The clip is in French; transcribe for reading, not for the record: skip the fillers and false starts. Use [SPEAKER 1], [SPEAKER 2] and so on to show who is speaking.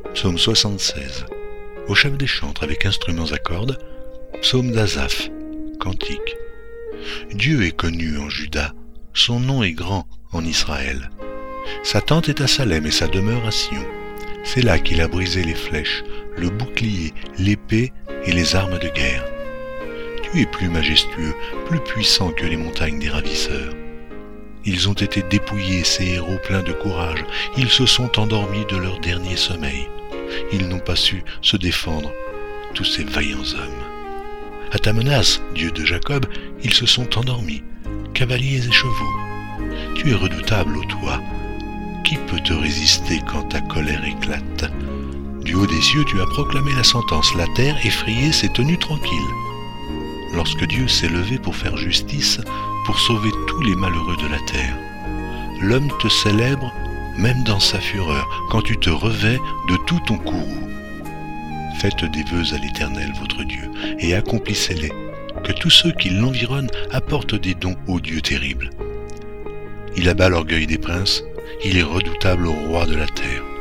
[SPEAKER 1] Psaume 76. Au chef des chantres avec instruments à cordes, psaume d'Asaph, cantique. Dieu est connu en Juda, son nom est grand en Israël. Sa tente est à Salem et sa demeure à Sion. C'est là qu'il a brisé les flèches, le bouclier, l'épée et les armes de guerre. Tu es plus majestueux, plus puissant que les montagnes des ravisseurs. Ils ont été dépouillés, ces héros pleins de courage. Ils se sont endormis de leur dernier sommeil. Ils n'ont pas su se défendre, tous ces vaillants hommes. À ta menace, Dieu de Jacob, ils se sont endormis, cavaliers et chevaux. Tu es redoutable, ô toi. Qui peut te résister quand ta colère éclate? Du haut des cieux, tu as proclamé la sentence. La terre effrayée s'est tenue tranquille. Lorsque Dieu s'est levé pour faire justice, pour sauver tous les malheureux de la terre. L'homme te célèbre même dans sa fureur, quand tu te revais de tout ton courroux. Faites des vœux à l'Éternel votre Dieu, et accomplissez-les, que tous ceux qui l'environnent apportent des dons au Dieu terrible. Il abat l'orgueil des princes, il est redoutable au roi de la terre.